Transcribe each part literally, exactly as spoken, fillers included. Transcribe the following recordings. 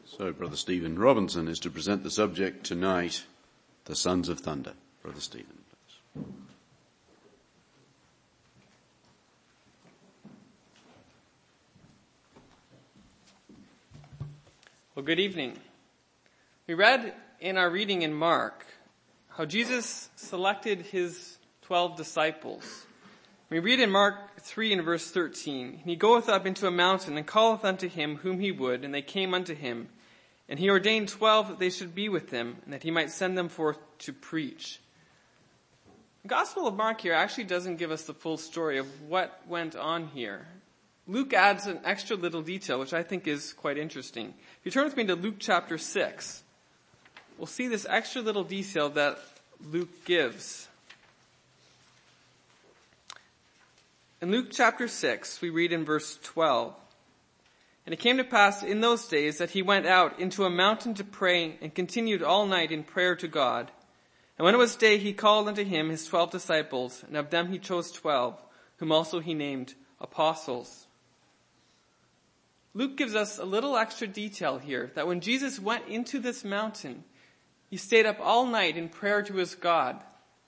So Brother Stephen Robinson is to present the subject tonight, the Sons of Thunder. Brother Stephen, please. Well, good evening. We read in our reading in Mark how Jesus selected his twelve disciples. We read in Mark three and verse thirteen, "He goeth up into a mountain and calleth unto him whom he would, and they came unto him. And he ordained twelve that they should be with him, and that he might send them forth to preach." The Gospel of Mark here actually doesn't give us the full story of what went on here. Luke adds an extra little detail, which I think is quite interesting. If you turn with me to Luke chapter six, we'll see this extra little detail that Luke gives. In Luke chapter six, we read in verse twelve, "And it came to pass in those days that he went out into a mountain to pray, and continued all night in prayer to God. And when it was day, he called unto him his twelve disciples, and of them he chose twelve, whom also he named apostles." Luke gives us a little extra detail here, that when Jesus went into this mountain, he stayed up all night in prayer to his God.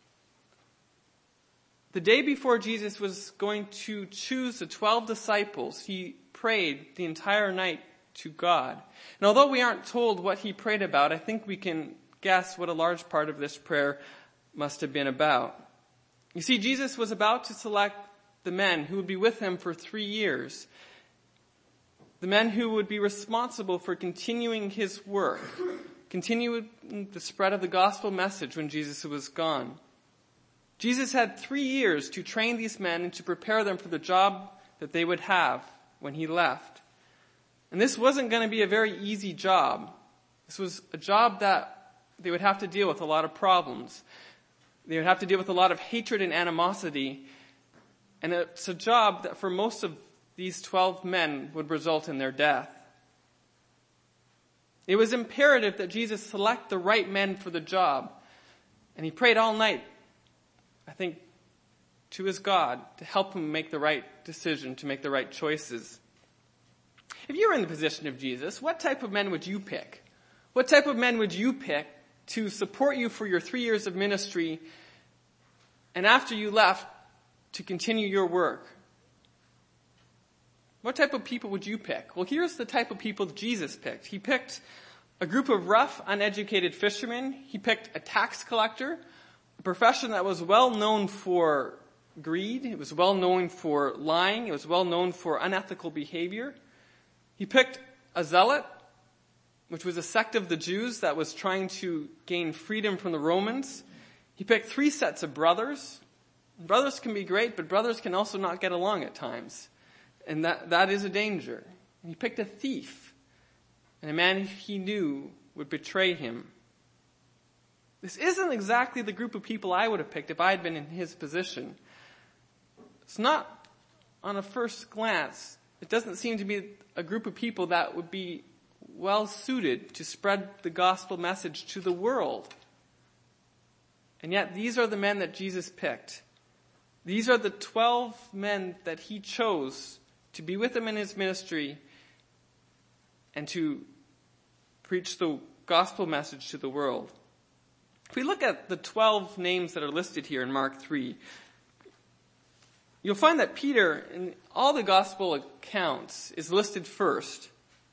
The day before Jesus was going to choose the twelve disciples, he prayed the entire night to God. And although we aren't told what he prayed about, I think we can guess what a large part of this prayer must have been about. You see, Jesus was about to select the men who would be with him for three years. The men who would be responsible for continuing his work, continuing the spread of the gospel message when Jesus was gone. Jesus had three years to train these men and to prepare them for the job that they would have when he left. And this wasn't going to be a very easy job. This was a job that they would have to deal with a lot of problems. They would have to deal with a lot of hatred and animosity. And it's a job that for most of these twelve men would result in their death. It was imperative that Jesus select the right men for the job. And he prayed all night, I think, to his God to help him make the right decision, to make the right choices. If you were in the position of Jesus, what type of men would you pick? What type of men would you pick to support you for your three years of ministry, and after you left, to continue your work? What type of people would you pick? Well, here's the type of people Jesus picked. He picked a group of rough, uneducated fishermen. He picked a tax collector, a profession that was well known for greed. It was well known for lying. It was well known for unethical behavior. He picked a zealot, which was a sect of the Jews that was trying to gain freedom from the Romans. He picked three sets of brothers. Brothers can be great, but brothers can also not get along at times. And that, that is a danger. He picked a thief, and a man he knew would betray him. This isn't exactly the group of people I would have picked if I had been in his position. It's not, on a first glance, it doesn't seem to be a group of people that would be well suited to spread the gospel message to the world. And yet these are the men that Jesus picked. These are the twelve men that he chose to be with him in his ministry and to preach the gospel message to the world. If we look at the twelve names that are listed here in Mark three, you'll find that Peter, in all the gospel accounts, is listed first.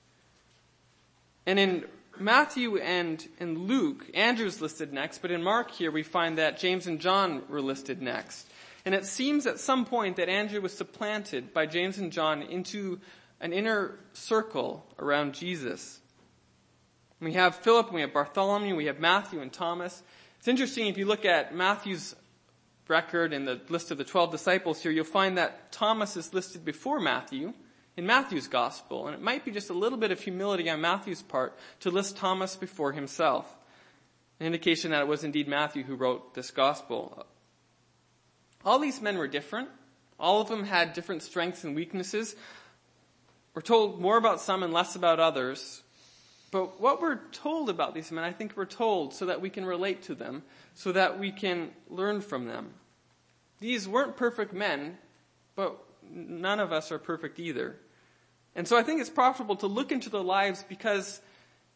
And in Matthew and in Luke, Andrew's listed next, but in Mark here we find that James and John were listed next. And it seems at some point that Andrew was supplanted by James and John into an inner circle around Jesus. We have Philip, and we have Bartholomew, we have Matthew and Thomas. It's interesting, if you look at Matthew's record and the list of the twelve disciples here, you'll find that Thomas is listed before Matthew in Matthew's gospel. And it might be just a little bit of humility on Matthew's part to list Thomas before himself. An indication that it was indeed Matthew who wrote this gospel. All these men were different. All of them had different strengths and weaknesses. We're told more about some and less about others. But what we're told about these men, I think we're told so that we can relate to them, so that we can learn from them. These weren't perfect men, but none of us are perfect either. And so I think it's profitable to look into their lives because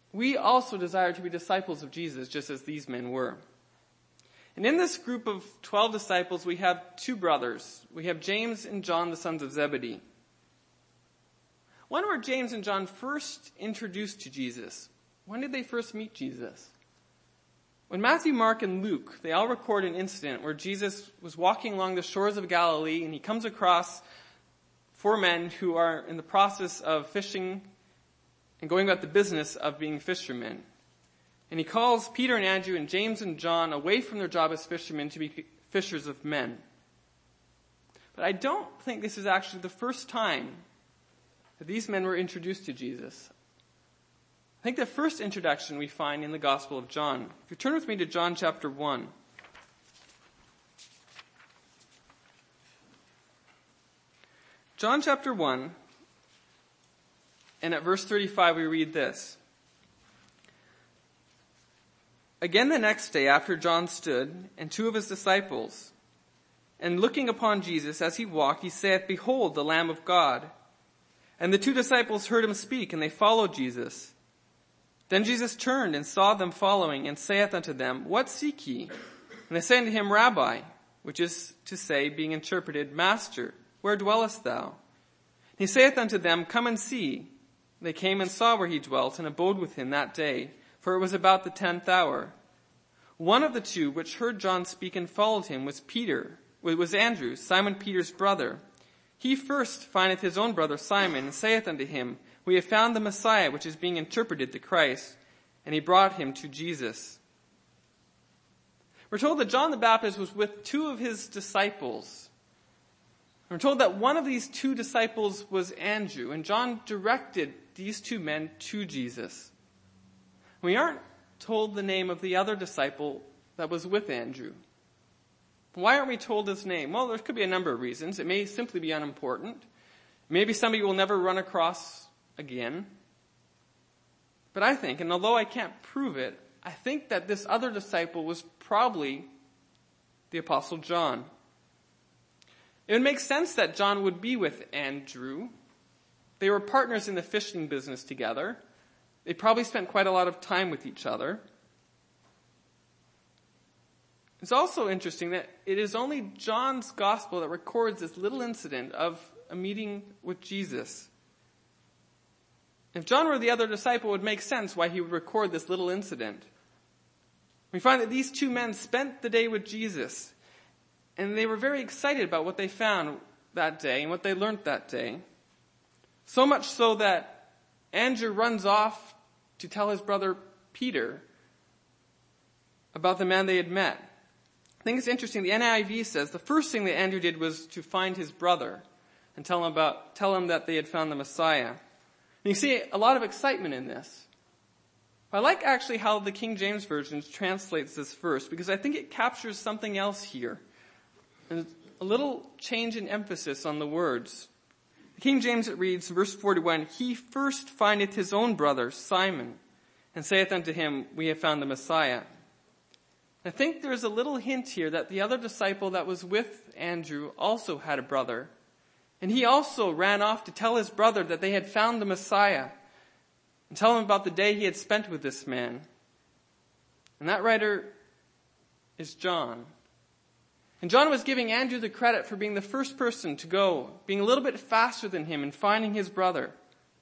we also desire to be disciples of Jesus, just as these men were. And in this group of twelve disciples, we have two brothers. We have James and John, the sons of Zebedee. When were James and John first introduced to Jesus? When did they first meet Jesus? When Matthew, Mark, and Luke, they all record an incident where Jesus was walking along the shores of Galilee and he comes across four men who are in the process of fishing and going about the business of being fishermen. And he calls Peter and Andrew and James and John away from their job as fishermen to be fishers of men. But I don't think this is actually the first time that these men were introduced to Jesus. I think the first introduction we find in the Gospel of John. If you turn with me to John chapter one. John chapter one, and at verse thirty-five we read this. Again the next day after John stood, and two of his disciples, and looking upon Jesus as he walked, he saith, Behold, the Lamb of God. And the two disciples heard him speak, and they followed Jesus. Then Jesus turned and saw them following, and saith unto them, What seek ye? And they say unto him, Rabbi, which is to say, being interpreted, Master, where dwellest thou? And he saith unto them, Come and see. They came and saw where he dwelt, and abode with him that day, for it was about the tenth hour. One of the two which heard John speak and followed him was Peter, was Andrew, Simon Peter's brother. He first findeth his own brother Simon, and saith unto him, We have found the Messiah, which is being interpreted, the Christ. And he brought him to Jesus. We're told that John the Baptist was with two of his disciples. We're told that one of these two disciples was Andrew, and John directed these two men to Jesus. We aren't told the name of the other disciple that was with Andrew. Why aren't we told his name? Well, there could be a number of reasons. It may simply be unimportant. Maybe somebody we'll never run across again. But I think, and although I can't prove it, I think that this other disciple was probably the Apostle John. It would make sense that John would be with Andrew. They were partners in the fishing business together. They probably spent quite a lot of time with each other. It's also interesting that it is only John's gospel that records this little incident of a meeting with Jesus. If John were the other disciple, it would make sense why he would record this little incident. We find that these two men spent the day with Jesus, and they were very excited about what they found that day and what they learned that day. So much so that Andrew runs off to tell his brother Peter about the man they had met. I think it's interesting. The N I V says the first thing that Andrew did was to find his brother and tell him about, tell him that they had found the Messiah. And you see a lot of excitement in this. I like actually how the King James Version translates this verse, because I think it captures something else here. And a little change in emphasis on the words. The King James, it reads, verse forty-one, He first findeth his own brother, Simon, and saith unto him, We have found the Messiah. I think there's a little hint here that the other disciple that was with Andrew also had a brother. And he also ran off to tell his brother that they had found the Messiah and tell him about the day he had spent with this man. And that writer is John. And John was giving Andrew the credit for being the first person to go, being a little bit faster than him in finding his brother.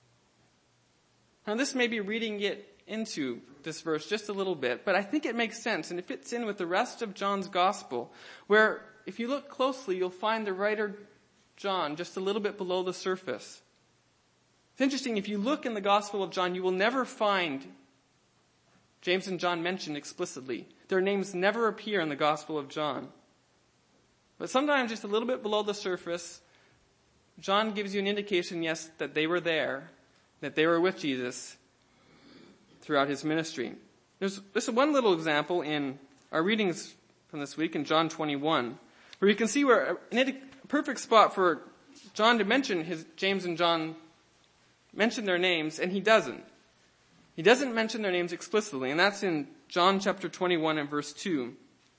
Now this may be reading it into this verse just a little bit, but I think it makes sense, and it fits in with the rest of John's gospel, where if you look closely, you'll find the writer John just a little bit below the surface. It's interesting, if you look in the Gospel of John, you will never find James and John mentioned explicitly. Their names never appear in the Gospel of John. But sometimes just a little bit below the surface, John gives you an indication, yes, that they were there, that they were with Jesus throughout his ministry. There's this one little example in our readings from this week in John twenty-one, where you can see where a perfect spot for John to mention his James and John mention their names, and he doesn't. He doesn't mention their names explicitly, and that's in John chapter twenty-one and verse two.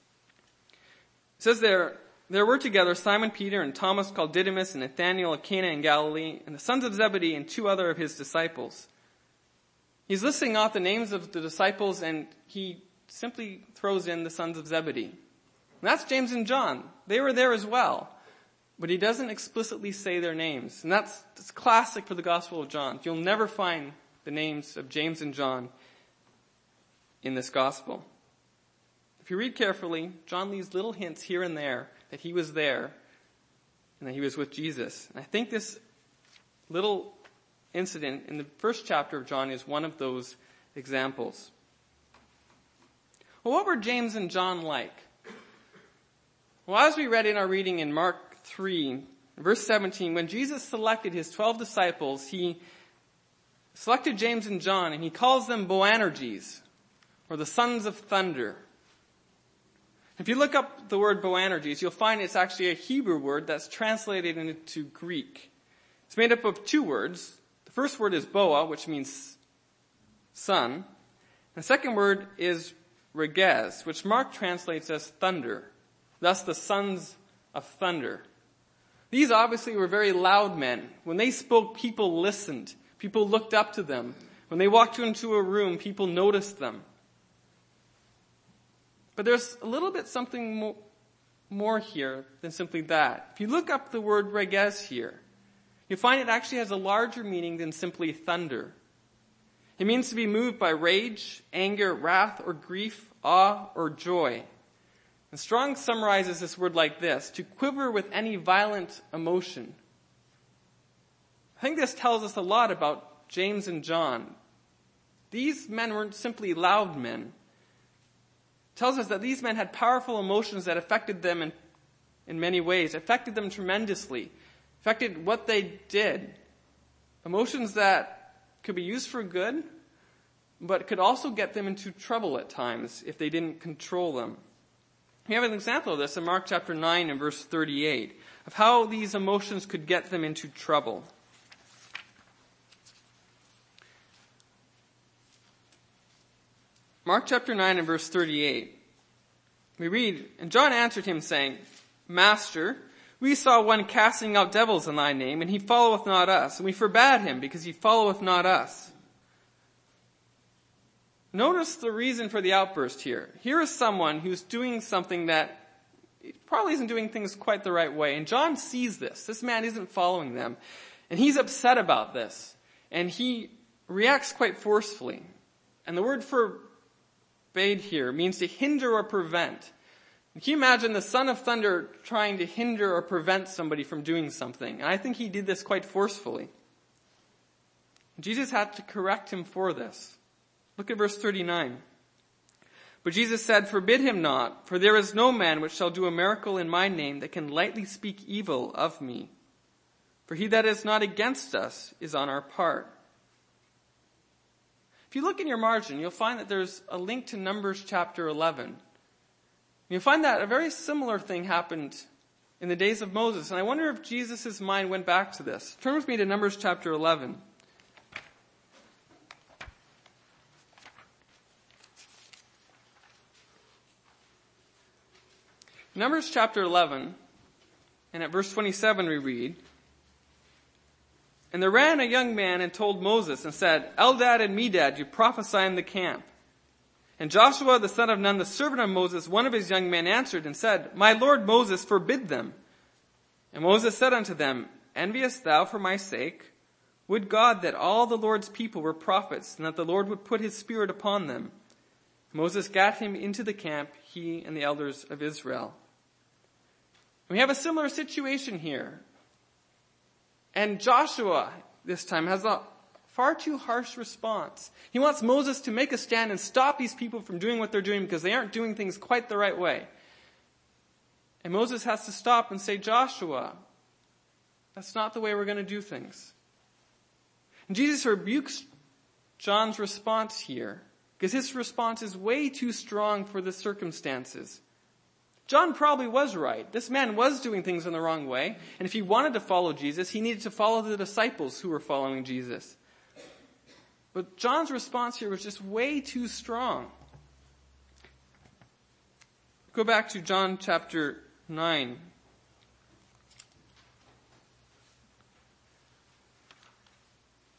It says there, There were together Simon Peter and Thomas called Didymus and Nathanael of Cana in Galilee, and the sons of Zebedee and two other of his disciples. He's listing off the names of the disciples, and he simply throws in the sons of Zebedee. And that's James and John. They were there as well. But he doesn't explicitly say their names. And that's, that's classic for the Gospel of John. You'll never find the names of James and John in this Gospel. If you read carefully, John leaves little hints here and there that he was there and that he was with Jesus. And I think this little incident in the first chapter of John is one of those examples. Well, what were James and John like? Well, as we read in our reading in Mark three, verse seventeen, when Jesus selected his twelve disciples, he selected James and John, and he calls them Boanerges, or the sons of thunder. If you look up the word Boanerges, you'll find it's actually a Hebrew word that's translated into Greek. It's made up of two words. The first word is boa, which means sun. And the second word is regez, which Mark translates as thunder. Thus the sons of thunder. These obviously were very loud men. When they spoke, people listened. People looked up to them. When they walked into a room, people noticed them. But there's a little bit something more, more here than simply that. If you look up the word regez here, you'll find it actually has a larger meaning than simply thunder. It means to be moved by rage, anger, wrath, or grief, awe, or joy. And Strong summarizes this word like this: to quiver with any violent emotion. I think this tells us a lot about James and John. These men weren't simply loud men. It tells us that these men had powerful emotions that affected them in, in many ways, affected them tremendously, affected what they did. Emotions that could be used for good, but could also get them into trouble at times if they didn't control them. We have an example of this in Mark chapter nine and verse thirty-eight, of how these emotions could get them into trouble. Mark chapter nine and verse thirty-eight. We read, "And John answered him, saying, Master, we saw one casting out devils in thy name, and he followeth not us, and we forbade him, because he followeth not us." Notice the reason for the outburst here. Here is someone who's doing something that probably isn't doing things quite the right way. And John sees this. This man isn't following them. And he's upset about this. And he reacts quite forcefully. And the word forbade here means to hinder or prevent. Can you imagine the son of thunder trying to hinder or prevent somebody from doing something? And I think he did this quite forcefully. Jesus had to correct him for this. Look at verse thirty-nine. "But Jesus said, Forbid him not, for there is no man which shall do a miracle in my name that can lightly speak evil of me. For he that is not against us is on our part." If you look in your margin, you'll find that there's a link to Numbers chapter eleven. You'll find that a very similar thing happened in the days of Moses. And I wonder if Jesus' mind went back to this. Turn with me to Numbers chapter eleven. Numbers chapter eleven, and at verse twenty-seven we read, "And there ran a young man and told Moses and said, Eldad and Medad, you prophesy in the camp. And Joshua the son of Nun, the servant of Moses, one of his young men, answered and said, My lord Moses, forbid them. And Moses said unto them, Enviest thou for my sake? Would God that all the Lord's people were prophets, and that the Lord would put his spirit upon them. Moses gat him into the camp, he and the elders of Israel." We have a similar situation here. And Joshua, this time, has a far too harsh response. He wants Moses to make a stand and stop these people from doing what they're doing because they aren't doing things quite the right way. And Moses has to stop and say, Joshua, that's not the way we're going to do things. And Jesus rebukes John's response here because his response is way too strong for the circumstances. John probably was right. This man was doing things in the wrong way. And if he wanted to follow Jesus, he needed to follow the disciples who were following Jesus. But John's response here was just way too strong. Go back to John chapter nine.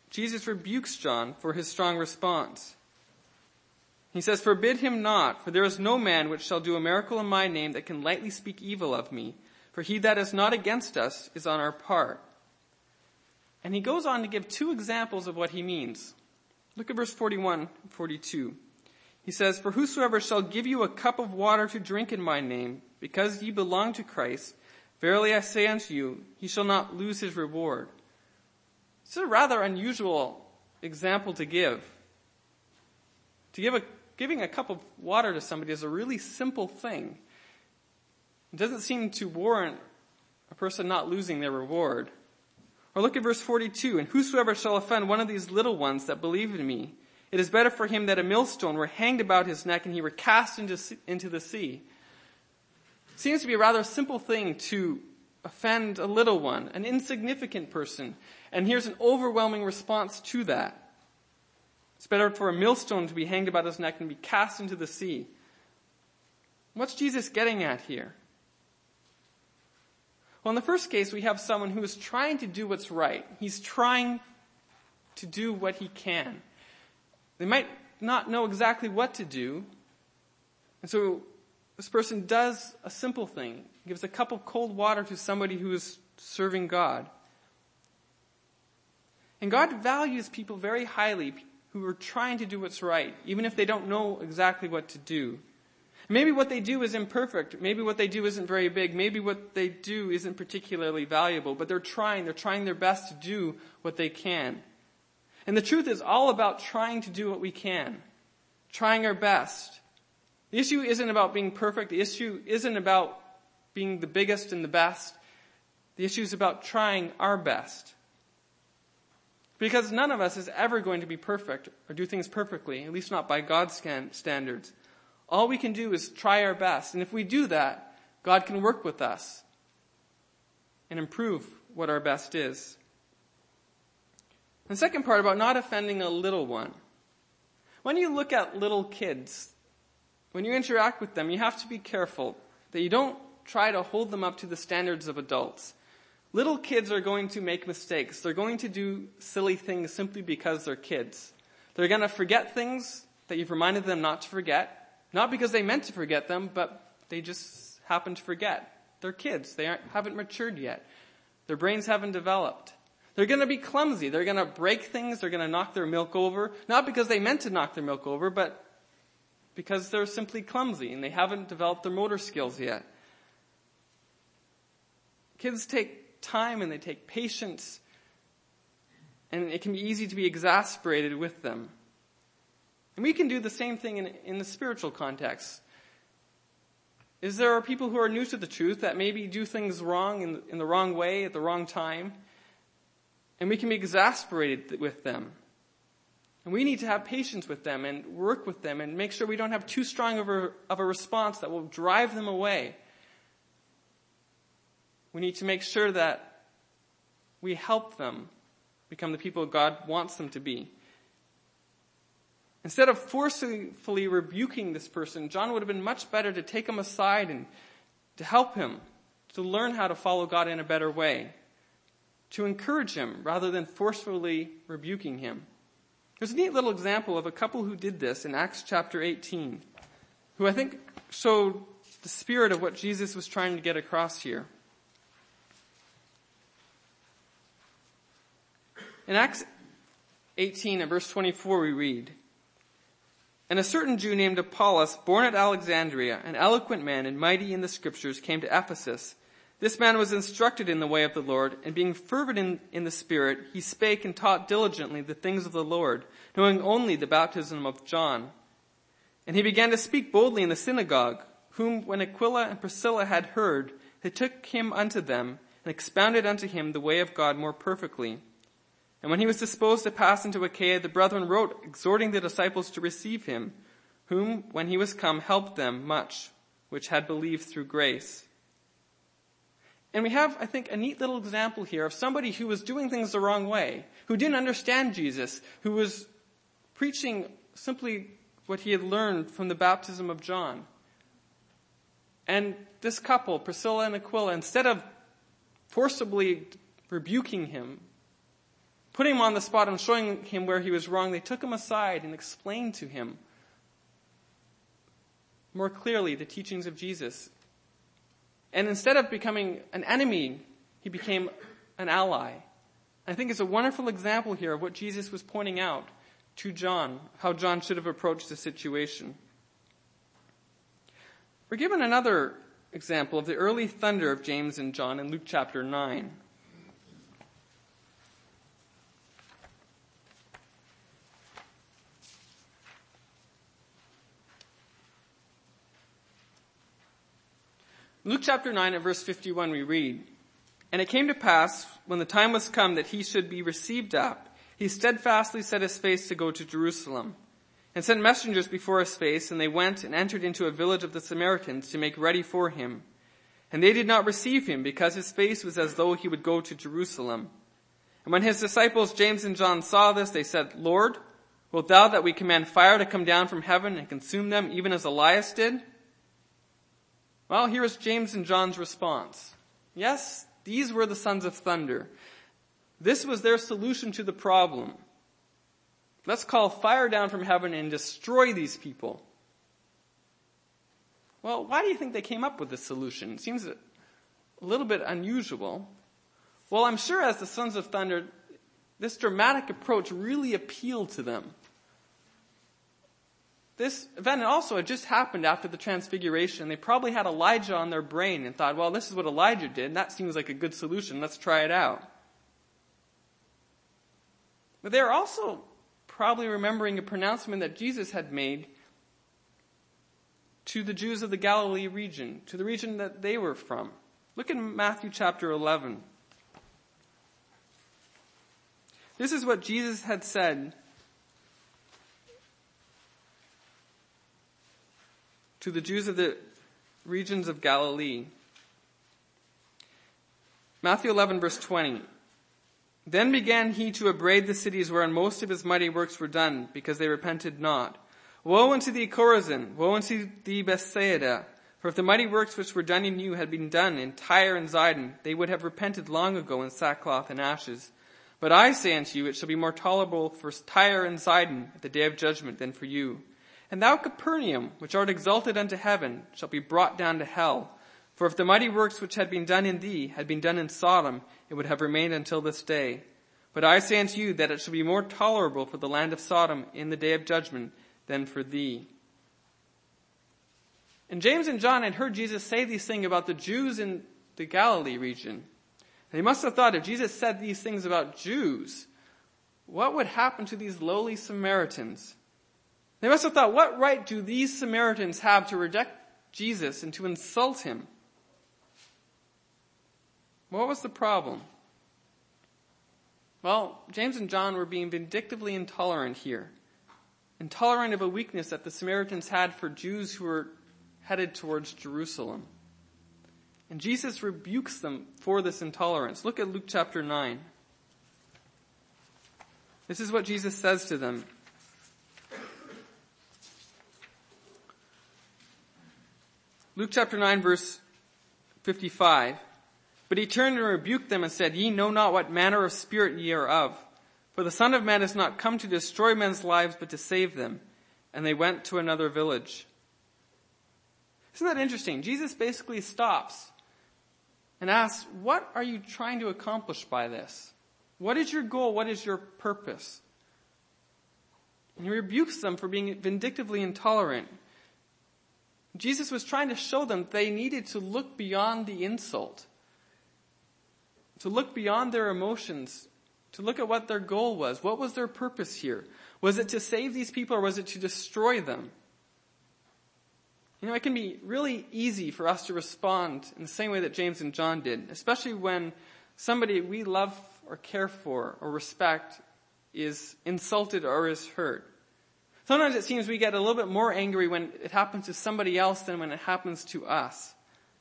Jesus rebukes John for his strong response. He says, "Forbid him not, for there is no man which shall do a miracle in my name that can lightly speak evil of me. For he that is not against us is on our part." And he goes on to give two examples of what he means. Look at verse forty-one and forty-two. He says, "For whosoever shall give you a cup of water to drink in my name, because ye belong to Christ, verily I say unto you, he shall not lose his reward." It's a rather unusual example to give. To give a, giving a cup of water to somebody is a really simple thing. It doesn't seem to warrant a person not losing their reward. Or look at verse forty-two. "And whosoever shall offend one of these little ones that believe in me, it is better for him that a millstone were hanged about his neck and he were cast into, into the sea." It seems to be a rather simple thing to offend a little one, an insignificant person. And here's an overwhelming response to that. It's better for a millstone to be hanged about his neck and be cast into the sea. What's Jesus getting at here? Well, in the first case, we have someone who is trying to do what's right. He's trying to do what he can. They might not know exactly what to do. And so this person does a simple thing. Gives a cup of cold water to somebody who is serving God. And God values people very highly who are trying to do what's right, even if they don't know exactly what to do. Maybe what they do is imperfect. Maybe what they do isn't very big. Maybe what they do isn't particularly valuable. But they're trying. They're trying their best to do what they can. And the truth is all about trying to do what we can. Trying our best. The issue isn't about being perfect. The issue isn't about being the biggest and the best. The issue is about trying our best. Because none of us is ever going to be perfect or do things perfectly, at least not by God's standards. All we can do is try our best. And if we do that, God can work with us and improve what our best is. The second part about not offending a little one. When you look at little kids, when you interact with them, you have to be careful that you don't try to hold them up to the standards of adults. Little kids are going to make mistakes. They're going to do silly things simply because they're kids. They're going to forget things that you've reminded them not to forget. Not because they meant to forget them, but they just happen to forget. They're kids. They aren't, haven't matured yet. Their brains haven't developed. They're going to be clumsy. They're going to break things. They're going to knock their milk over. Not because they meant to knock their milk over, but because they're simply clumsy and they haven't developed their motor skills yet. Kids take time and they take patience, and it can be easy to be exasperated with them. And we can do the same thing in, in the spiritual context. Is there are people who are new to the truth that maybe do things wrong in, in the wrong way at the wrong time, and we can be exasperated with them. And we need to have patience with them and work with them and make sure we don't have too strong of a, of a response that will drive them away. We need to make sure that we help them become the people God wants them to be. Instead of forcefully rebuking this person, John would have been much better to take him aside and to help him to learn how to follow God in a better way, to encourage him rather than forcefully rebuking him. There's a neat little example of a couple who did this in Acts chapter eighteen, who I think showed the spirit of what Jesus was trying to get across here. In Acts eighteen and verse twenty-four we read, "And a certain Jew named Apollos, born at Alexandria, an eloquent man and mighty in the scriptures, came to Ephesus. This man was instructed in the way of the Lord, and being fervent in, in the Spirit, he spake and taught diligently the things of the Lord, knowing only the baptism of John. And he began to speak boldly in the synagogue, whom when Aquila and Priscilla had heard, they took him unto them, and expounded unto him the way of God more perfectly. And when he was disposed to pass into Achaia, the brethren wrote, exhorting the disciples to receive him, whom, when he was come, helped them much, which had believed through grace." And we have, I think, a neat little example here of somebody who was doing things the wrong way, who didn't understand Jesus, who was preaching simply what he had learned from the baptism of John. And this couple, Priscilla and Aquila, instead of forcibly rebuking him, putting him on the spot and showing him where he was wrong, they took him aside and explained to him more clearly the teachings of Jesus. And instead of becoming an enemy, he became an ally. I think it's a wonderful example here of what Jesus was pointing out to John, how John should have approached the situation. We're given another example of the early thunder of James and John in Luke chapter nine. Luke chapter nine at verse fifty-one we read, "And it came to pass, when the time was come that he should be received up, he steadfastly set his face to go to Jerusalem, and sent messengers before his face, and they went and entered into a village of the Samaritans to make ready for him. And they did not receive him, because his face was as though he would go to Jerusalem. And when his disciples James and John saw this, they said, Lord, wilt thou that we command fire to come down from heaven and consume them, even as Elias did?" Well, here is James and John's response. Yes, these were the sons of thunder. This was their solution to the problem. Let's call fire down from heaven and destroy these people. Well, why do you think they came up with this solution? It seems a little bit unusual. Well, I'm sure as the sons of thunder, this dramatic approach really appealed to them. This event also had just happened after the transfiguration. They probably had Elijah on their brain and thought, well, this is what Elijah did, and that seems like a good solution. Let's try it out. But they were also probably remembering a pronouncement that Jesus had made to the Jews of the Galilee region, to the region that they were from. Look in Matthew chapter eleven. This is what Jesus had said to the Jews of the regions of Galilee. Matthew eleven verse twenty. "Then began he to upbraid the cities wherein most of his mighty works were done, because they repented not. Woe unto thee, Chorazin! Woe unto thee, Bethsaida! For if the mighty works which were done in you had been done in Tyre and Zidon, they would have repented long ago in sackcloth and ashes. But I say unto you, it shall be more tolerable for Tyre and Zidon at the day of judgment than for you. And thou, Capernaum, which art exalted unto heaven, shalt be brought down to hell. For if the mighty works which had been done in thee had been done in Sodom, it would have remained until this day. But I say unto you that it shall be more tolerable for the land of Sodom in the day of judgment than for thee." And James and John had heard Jesus say these things about the Jews in the Galilee region. They must have thought, if Jesus said these things about Jews, what would happen to these lowly Samaritans? They must have thought, what right do these Samaritans have to reject Jesus and to insult him? What was the problem? Well, James and John were being vindictively intolerant here. Intolerant of a weakness that the Samaritans had for Jews who were headed towards Jerusalem. And Jesus rebukes them for this intolerance. Look at Luke chapter nine. This is what Jesus says to them. Luke chapter nine verse fifty-five. "But he turned and rebuked them and said, Ye know not what manner of spirit ye are of. For the Son of Man is not come to destroy men's lives, but to save them. And they went to another village." Isn't that interesting? Jesus basically stops and asks, what are you trying to accomplish by this? What is your goal? What is your purpose? And he rebukes them for being vindictively intolerant. Jesus was trying to show them they needed to look beyond the insult, to look beyond their emotions, to look at what their goal was. What was their purpose here? Was it to save these people, or was it to destroy them? You know, it can be really easy for us to respond in the same way that James and John did, especially when somebody we love or care for or respect is insulted or is hurt. Sometimes it seems we get a little bit more angry when it happens to somebody else than when it happens to us.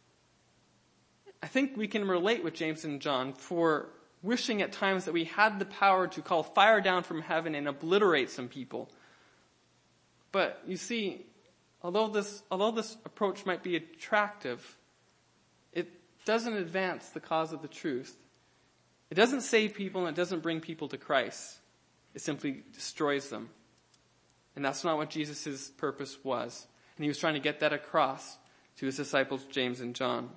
I think we can relate with James and John for wishing at times that we had the power to call fire down from heaven and obliterate some people. But you see, although this, although this approach might be attractive, it doesn't advance the cause of the truth. It doesn't save people and it doesn't bring people to Christ. It simply destroys them. And that's not what Jesus' purpose was. And he was trying to get that across to his disciples, James and John.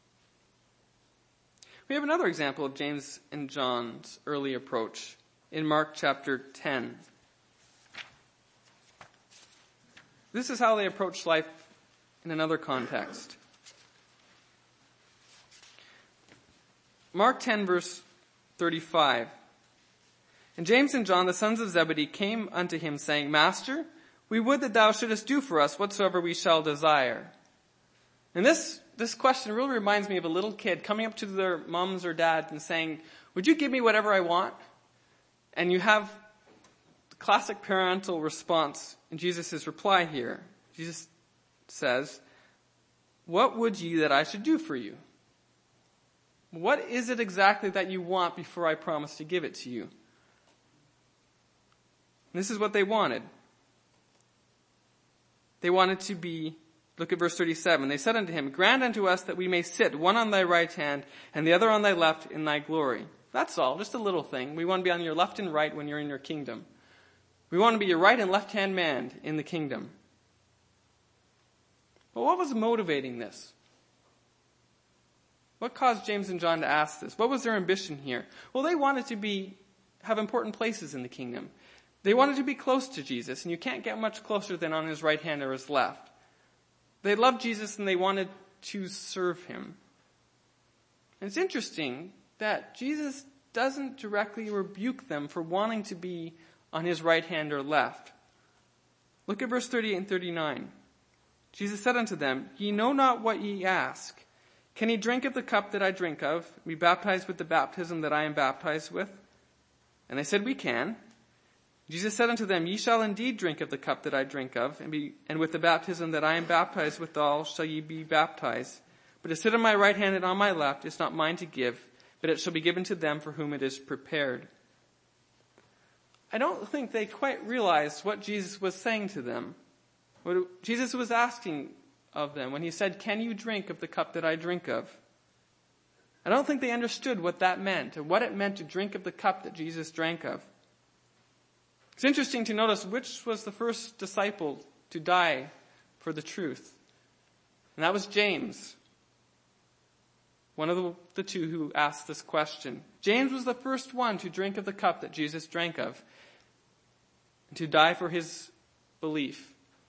We have another example of James and John's early approach in Mark chapter ten. This is how they approached life in another context. Mark ten, verse thirty-five. And James and John, the sons of Zebedee, came unto him, saying, Master, we would that thou shouldest do for us whatsoever we shall desire. And this, this question really reminds me of a little kid coming up to their moms or dad and saying, would you give me whatever I want? And you have the classic parental response in Jesus' reply here. Jesus says, what would ye that I should do for you? What is it exactly that you want before I promise to give it to you? This is what they wanted. They wanted to be, look at verse thirty-seven. They said unto him, grant unto us that we may sit, one on thy right hand and the other on thy left in thy glory. That's all, just a little thing. We want to be on your left and right when you're in your kingdom. We want to be your right and left hand man in the kingdom. But what was motivating this? What caused James and John to ask this? What was their ambition here? Well, they wanted to be, have important places in the kingdom. They wanted to be close to Jesus, and you can't get much closer than on his right hand or his left. They loved Jesus and they wanted to serve him. And it's interesting that Jesus doesn't directly rebuke them for wanting to be on his right hand or left. Look at verse thirty-eight and thirty-nine. Jesus said unto them, ye know not what ye ask. Can ye drink of the cup that I drink of, and be baptized with the baptism that I am baptized with? And they said, we can. Jesus said unto them, ye shall indeed drink of the cup that I drink of, and be, and with the baptism that I am baptized withal shall ye be baptized. But to sit on my right hand and on my left is not mine to give, but it shall be given to them for whom it is prepared. I don't think they quite realized what Jesus was saying to them. What Jesus was asking of them when he said, can you drink of the cup that I drink of? I don't think they understood what that meant, and what it meant to drink of the cup that Jesus drank of. It's interesting to notice which was the first disciple to die for the truth. And that was James, one of the, the two who asked this question. James was the first one to drink of the cup that Jesus drank of, and to die for his belief.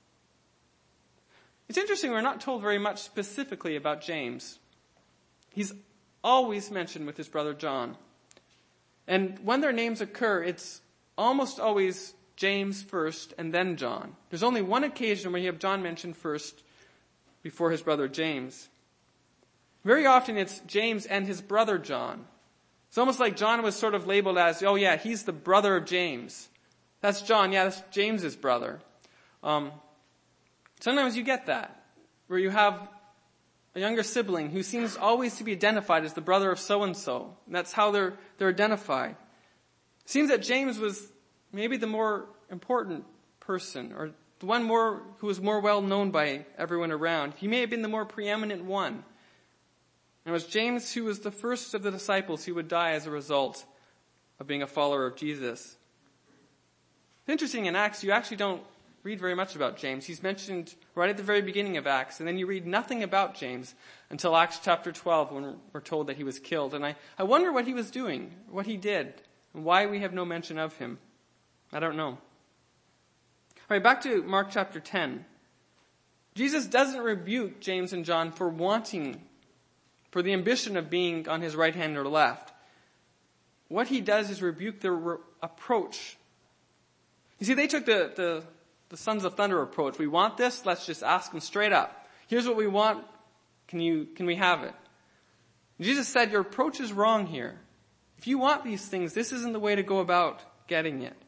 It's interesting, we're not told very much specifically about James. He's always mentioned with his brother John. And when their names occur, it's almost always James first and then John. There's only one occasion where you have John mentioned first before his brother James. Very often it's James and his brother John. It's almost like John was sort of labeled as, oh yeah, he's the brother of James. That's John, yeah, that's James's brother. Um, sometimes you get that, where you have a younger sibling who seems always to be identified as the brother of so-and-so. And that's how they're, they're identified. It seems that James was maybe the more important person, or the one more who was more well known by everyone around. He may have been the more preeminent one. And it was James who was the first of the disciples who would die as a result of being a follower of Jesus. It's interesting, in Acts, you actually don't read very much about James. He's mentioned right at the very beginning of Acts, and then you read nothing about James until Acts chapter twelve, when we're told that he was killed. And I, I wonder what he was doing, what he did, and why we have no mention of him. I don't know. All right, back to Mark chapter ten. Jesus doesn't rebuke James and John for wanting, for the ambition of being on his right hand or left. What he does is rebuke their re- approach. You see, they took the, the, the Sons of Thunder approach. We want this, let's just ask them straight up. Here's what we want, can you, can we have it? Jesus said, your approach is wrong here. If you want these things, this isn't the way to go about getting it.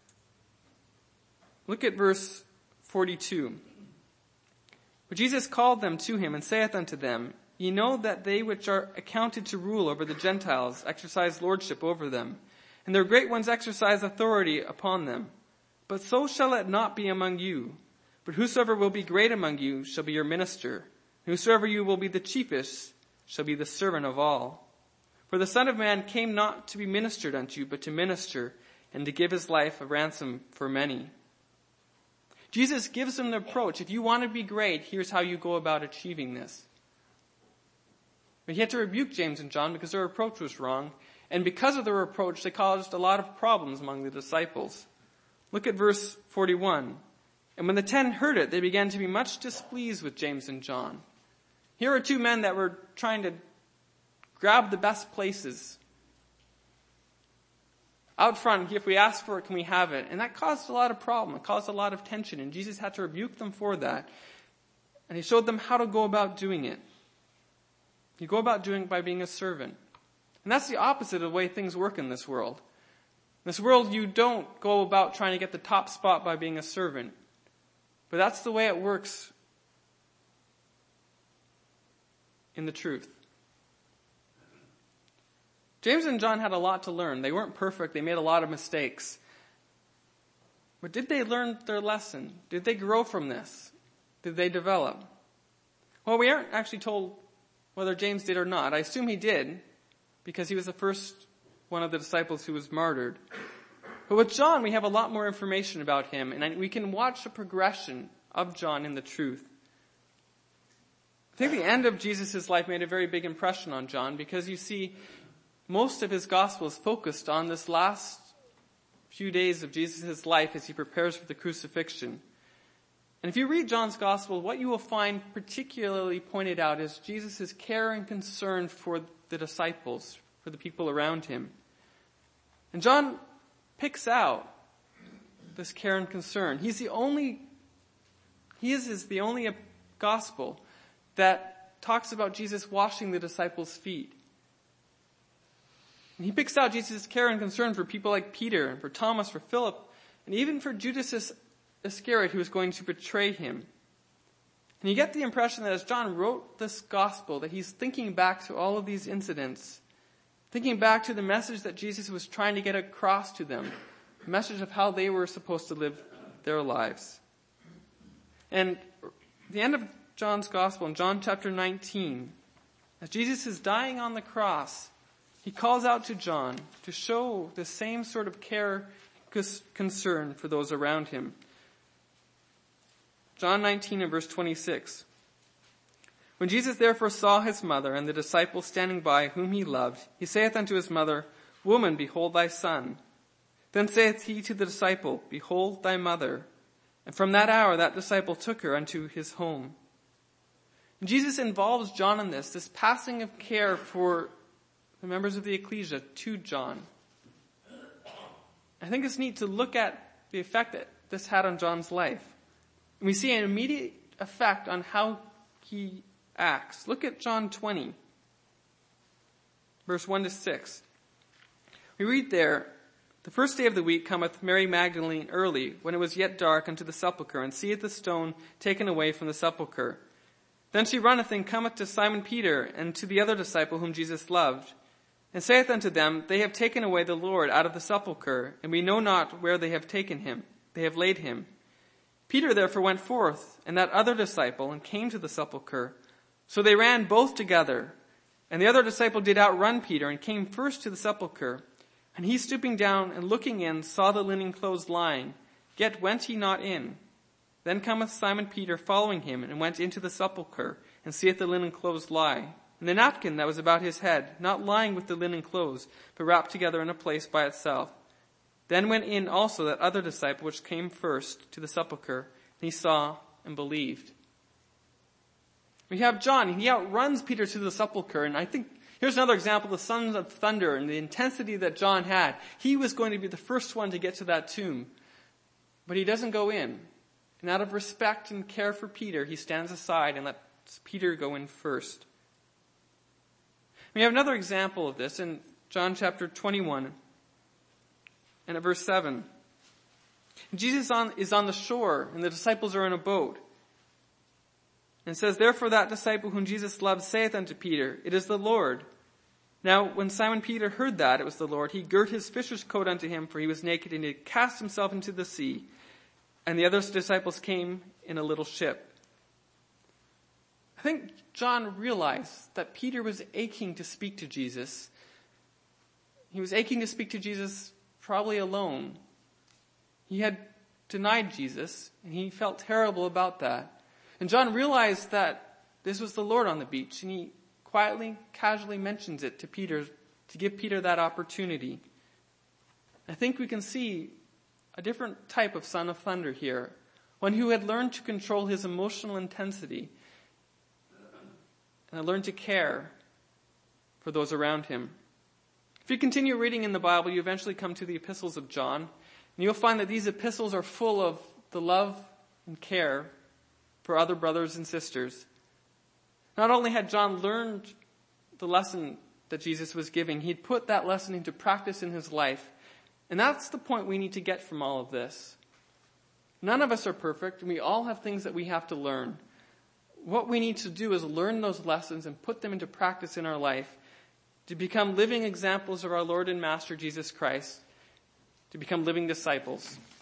Look at verse forty-two. But Jesus called them to him and saith unto them, ye know that they which are accounted to rule over the Gentiles exercise lordship over them, and their great ones exercise authority upon them. But so shall it not be among you. But whosoever will be great among you shall be your minister. And whosoever you will be the chiefest shall be the servant of all. For the Son of Man came not to be ministered unto, but to minister, and to give his life a ransom for many. Jesus gives them the approach. If you want to be great, here's how you go about achieving this. But he had to rebuke James and John because their approach was wrong. And because of their approach, they caused a lot of problems among the disciples. Look at verse forty-one. And when the ten heard it, they began to be much displeased with James and John. Here are two men that were trying to grab the best places. Out front, if we ask for it, can we have it? And that caused a lot of problem. It caused a lot of tension. And Jesus had to rebuke them for that. And he showed them how to go about doing it. You go about doing it by being a servant. And that's the opposite of the way things work in this world. In this world, you don't go about trying to get the top spot by being a servant. But that's the way it works in the truth. James and John had a lot to learn. They weren't perfect. They made a lot of mistakes. But did they learn their lesson? Did they grow from this? Did they develop? Well, we aren't actually told whether James did or not. I assume he did, because he was the first one of the disciples who was martyred. But with John, we have a lot more information about him, and we can watch the progression of John in the truth. I think the end of Jesus' life made a very big impression on John, because you see, most of his gospel is focused on this last few days of Jesus' life as he prepares for the crucifixion. And if you read John's gospel, what you will find particularly pointed out is Jesus' care and concern for the disciples, for the people around him. And John picks out this care and concern. He's the only, he is, is the only gospel that talks about Jesus washing the disciples' feet. And he picks out Jesus' care and concern for people like Peter and for Thomas, for Philip, and even for Judas Iscariot, who was going to betray him. And you get the impression that as John wrote this gospel, that he's thinking back to all of these incidents, thinking back to the message that Jesus was trying to get across to them, the message of how they were supposed to live their lives. And the end of John's gospel, in John chapter nineteen, as Jesus is dying on the cross, he calls out to John to show the same sort of care, concern for those around him. John nineteen and verse twenty-six. When Jesus therefore saw his mother and the disciple standing by whom he loved, he saith unto his mother, Woman, behold thy son. Then saith he to the disciple, Behold thy mother. And from that hour that disciple took her unto his home. And Jesus involves John in this, this passing of care for the members of the ecclesia to John. I think it's neat to look at the effect that this had on John's life. And we see an immediate effect on how he acts. Look at John twenty, verse one to six. We read there, The first day of the week cometh Mary Magdalene early, when it was yet dark, unto the sepulchre, and seeth the stone taken away from the sepulchre. Then she runneth and cometh to Simon Peter, and to the other disciple whom Jesus loved, and saith unto them, They have taken away the Lord out of the sepulchre, and we know not where they have taken him. They have laid him. Peter therefore went forth, and that other disciple, and came to the sepulchre. So they ran both together. And the other disciple did outrun Peter, and came first to the sepulchre. And he stooping down, and looking in, saw the linen clothes lying. Yet went he not in. Then cometh Simon Peter following him, and went into the sepulchre, and seeth the linen clothes lie, and the napkin that was about his head, not lying with the linen clothes, but wrapped together in a place by itself. Then went in also that other disciple which came first to the sepulchre, and he saw and believed. We have John, he outruns Peter to the sepulchre, and I think here's another example of the sons of thunder and the intensity that John had. He was going to be the first one to get to that tomb, but he doesn't go in. And out of respect and care for Peter, he stands aside and lets Peter go in first. We have another example of this in John chapter twenty-one and at verse seven. Jesus on, is on the shore, and the disciples are in a boat. And it says, Therefore that disciple whom Jesus loved saith unto Peter, It is the Lord. Now when Simon Peter heard that it was the Lord, he girt his fisher's coat unto him, for he was naked, and he cast himself into the sea. And the other disciples came in a little ship. I think John realized that Peter was aching to speak to Jesus, He was aching to speak to Jesus, probably alone. He had denied Jesus, and he felt terrible about that. And John realized that this was the Lord on the beach, and he quietly, casually mentions it to Peter to give Peter that opportunity. I think we can see a different type of son of thunder here, one who had learned to control his emotional intensity and had learned to care for those around him. If you continue reading in the Bible, you eventually come to the epistles of John, and you'll find that these epistles are full of the love and care for other brothers and sisters. Not only had John learned the lesson that Jesus was giving, he'd put that lesson into practice in his life. And that's the point we need to get from all of this. None of us are perfect, and we all have things that we have to learn. What we need to do is learn those lessons and put them into practice in our life to become living examples of our Lord and Master Jesus Christ, to become living disciples.